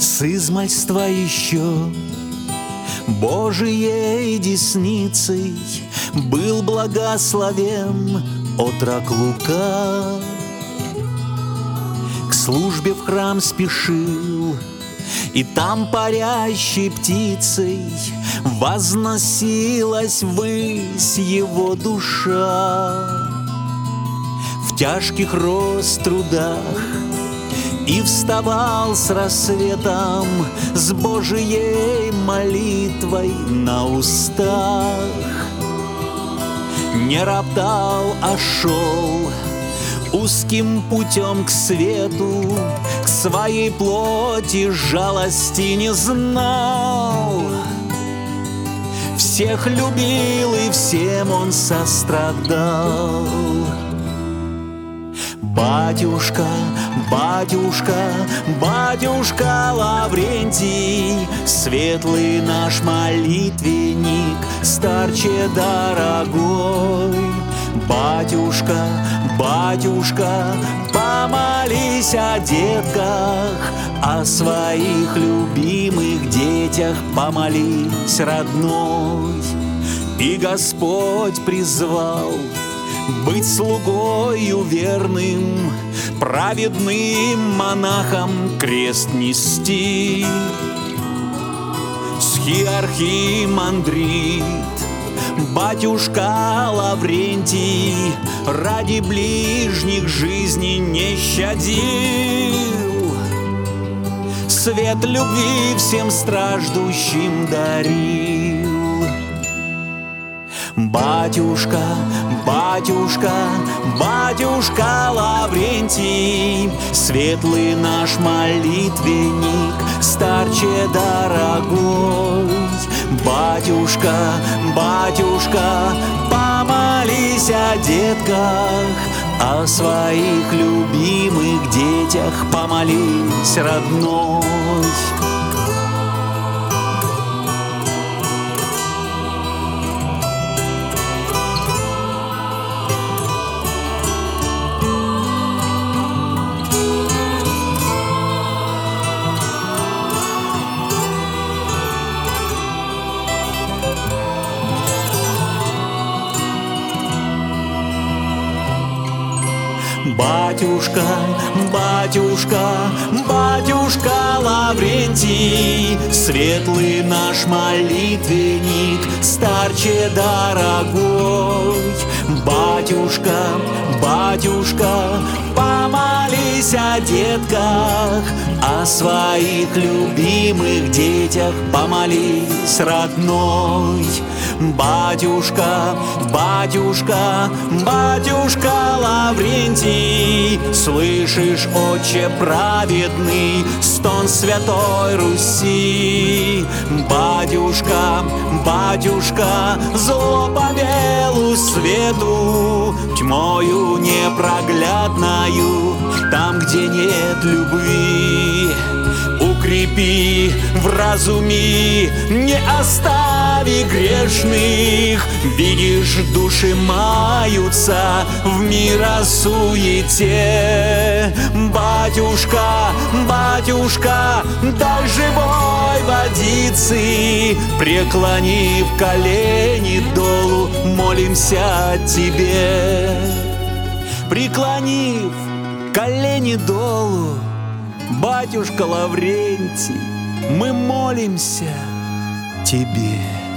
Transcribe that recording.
С измальства еще Божией десницей был благословен отрок Лука. К службе в храм спешил, и там парящей птицей возносилась ввысь его душа. В тяжких трудах и вставал с рассветом с Божией молитвой на устах. Не роптал, а шел узким путем к свету, к своей плоти жалости не знал. Всех любил и всем он сострадал. Батюшка, батюшка, батюшка Лаврентий, светлый наш молитвенник, старче дорогой. Батюшка, батюшка, помолись о детках, о своих любимых детях помолись, родной. И Господь призвал быть слугою верным, праведным монахом крест нести. Схиархимандрит, батюшка Лаврентий, ради ближних жизни не щадил, свет любви всем страждущим дарил. Батюшка, батюшка, батюшка Лаврентий, светлый наш молитвенник, старче дорогой. Батюшка, батюшка, помолись о детках, о своих любимых детях помолись, родной. Батюшка, батюшка, батюшка Лаврентий, светлый наш молитвенник, старче дорогой. Батюшка, батюшка, помолись о детках, о своих любимых детях помолись, родной. Батюшка, батюшка, батюшка Лаврентий, слышишь, отче праведный, стон святой Руси. Батюшка, батюшка, зло по белу свету, тьмою непроглядною, там, где нет любви, укрепи, вразуми, не остави грешных. Видишь, души маются в миросуете. Батюшка, батюшка, дай живой водицы, преклонив колени долу, молимся тебе. Преклонив колени долу, батюшка Лаврентий, мы молимся тебе.